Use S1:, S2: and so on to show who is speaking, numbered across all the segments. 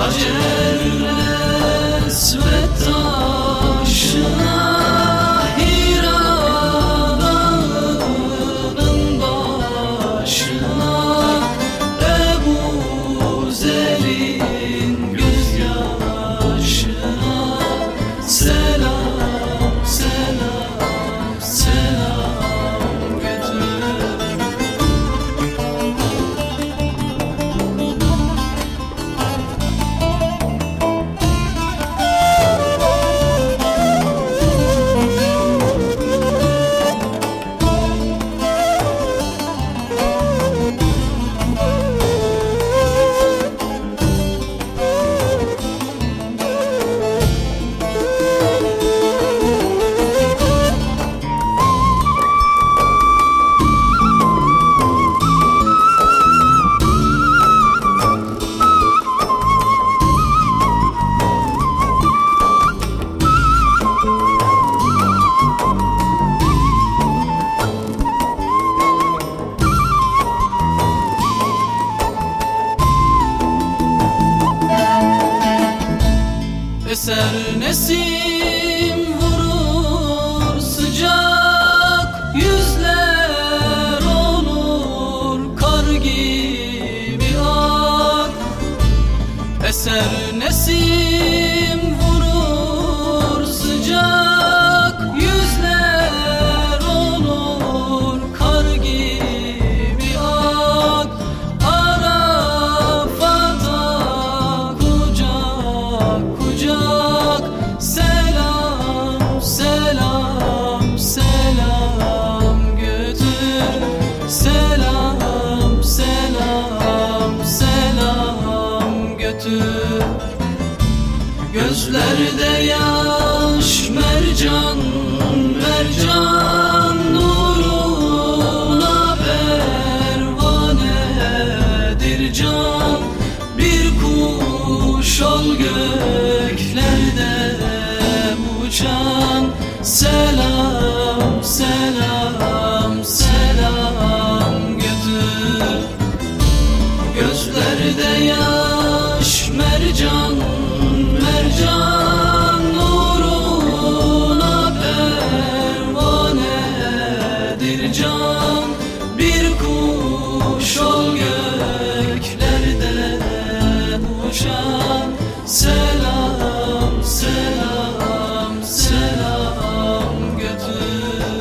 S1: Hacer ve taşına Hira dağının başına Ebu Zer'in gözyaşına selam selam selam götür. Eser nesim vurur sıcak yüzler olur kar gibi ak. Eser nesim vurur sıcak yüzler olur kar gibi ak. Arafat'a kucak kucak selam selam selam götür. Selam selam selam götür. Gözlerde yaş mercan mercan nuruna pervanedir can. Bir kuş ol göklerde uçan. Selam selam selam götür. Gözlerde yaş mercan mercan nuruna pervanedir can. Bir kuş ol göklerde uçan. Selam selam selam götür.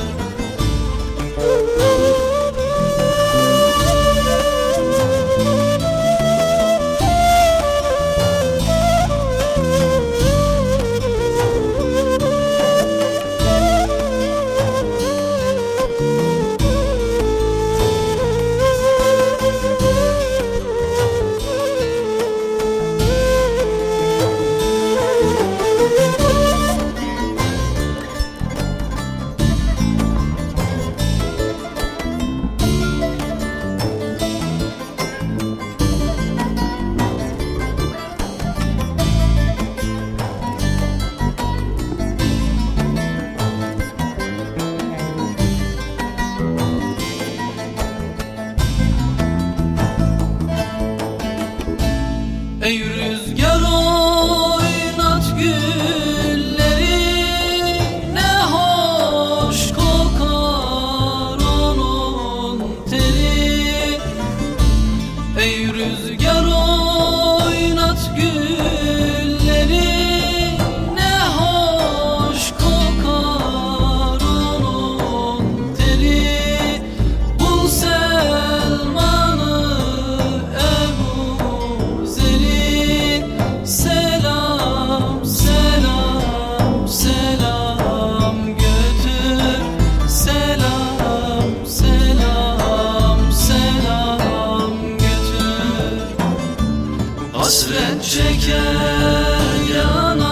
S1: Ey rüzgar oynat gülleri, ne hoş kokar onun teri. Ey rüzgar oynat gülleri, ne hoş kokar onun teri. Bul Selman'ı Ebu Zer'i, selam selam selam götür. Selam selam selam götür. Hasret çeker yana